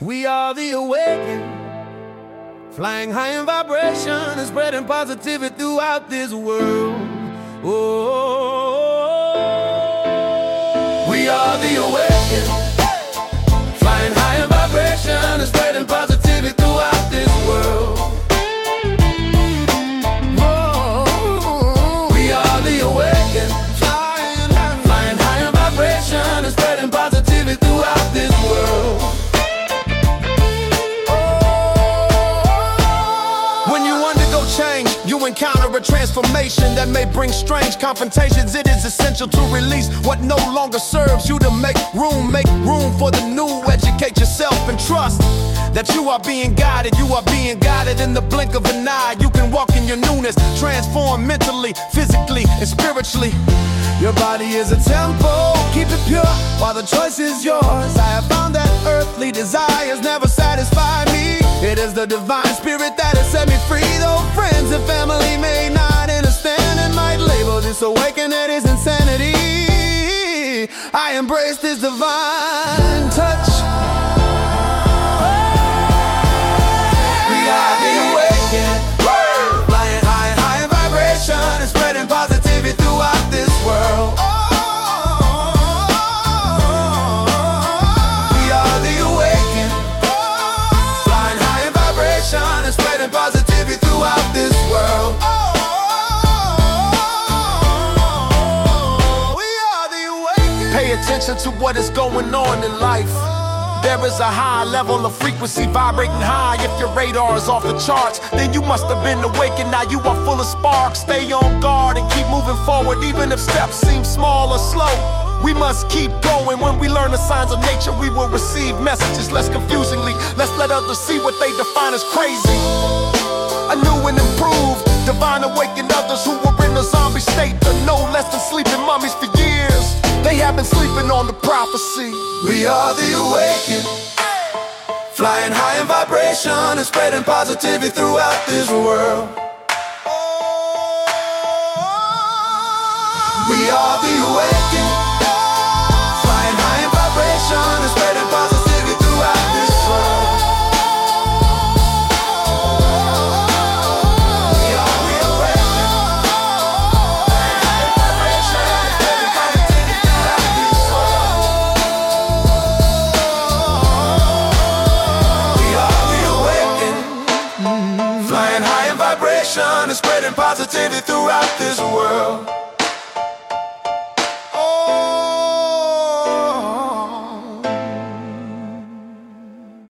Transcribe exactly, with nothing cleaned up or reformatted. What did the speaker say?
We are the awakened, flying high in vibration and spreading positivity throughout this world. Oh, we are the awakened, flying high in vibration and spreading positivity throughout this world. Oh, we are the awakened, flying, flying high in vibration and spreading positivity throughout this world. Change, you encounter a transformation that may bring strange confrontations. It is essential to release what no longer serves you, to make room, make room for the new. Educate yourself and trust that you are being guided. You are being guided in the blink of an eye. You can walk in your newness, transform mentally, physically, and spiritually. Your body is a temple, keep it pure while the choice is yours. I have found that earthly desires never satisfy me. It is the divine spirit that has set me free. Though friends and family may not understand and might label this awakening as insanity, I embrace this divine touch. We are the awakened, flying high, high in vibration and spreading positivity throughout this world. We are the awakened, flying high in vibration and spreading positivity throughout this world. We are the awakened. Pay attention to what is going on in life. There is a high level of frequency vibrating high. If your radar is off the charts, then you must have been awakened. Now you are full of sparks. Stay on guard and keep moving forward, even if steps seem small or slow. We must keep going. When we learn the signs of nature, we will receive messages less confusingly. Let's let others see what they define as crazy. A new and improved divine awakened others who were in a zombie state, are no less than sleeping mummies for years. They have been sleeping on the prophecy. We are the awakened, flying high in vibration and spreading positivity throughout this world. We are the awakened, flying high in vibration and spreading positivity throughout this world. We are the awakened, flying high in vibration and spreading positivity throughout this world. We are the awakened, flying high in vibration and spreading positivity throughout this world.